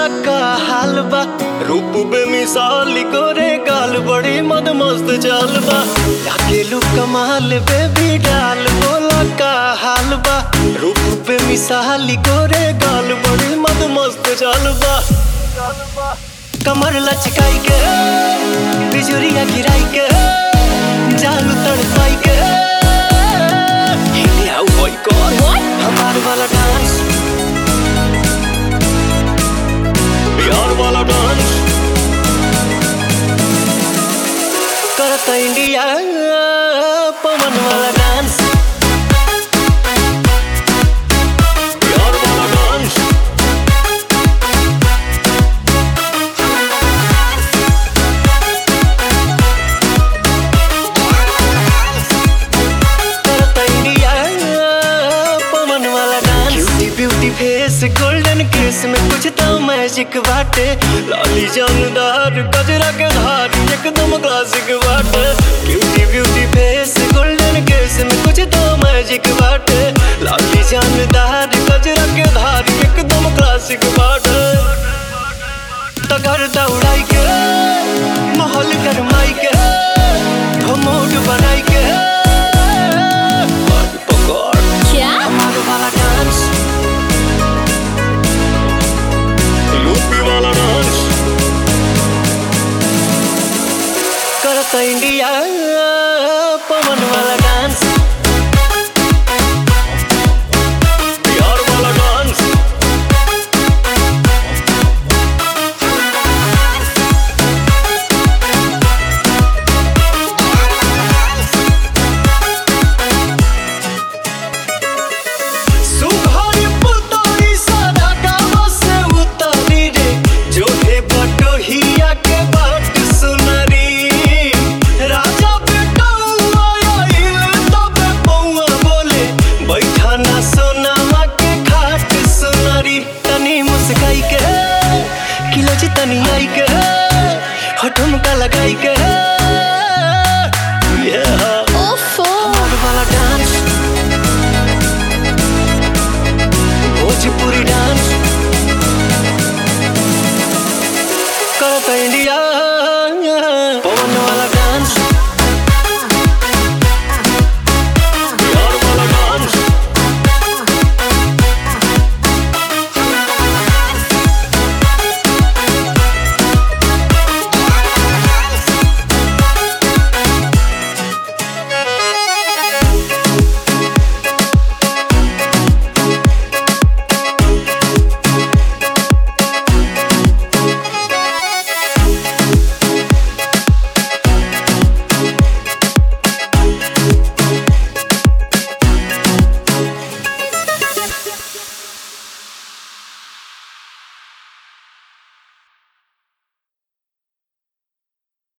का हाल बा। रूप बेमिसाल गोरे गाल बड़ी मद मस्त चाल बा। लागेलू कमाल बेबी डाल बोला का हाल बा। रूप बेमिसाल गोरे गाल बड़ी मद मस्त चाल बा। कमर लचकाई के बिजुरिया गिराई के जालू तड़पाई के हिले आओ होई कौन हमार वाला डांस बिहार वाला डांस करता इंडिया पवन वाला डांस बिहार वाला डांस करता इंडिया पवन वाला dance beauty face golden case में कुछ तो मैजिक बाटे। लाली जानदार गजरा के धार एकदम क्लासिक बाटे। ब्यूटी फेस गोल्डन केस में कुछ तो मैजिक बाटे। लाली जानदार गजरा के धार एकदम क्लासिक बाटे। तगर दौड़ाई के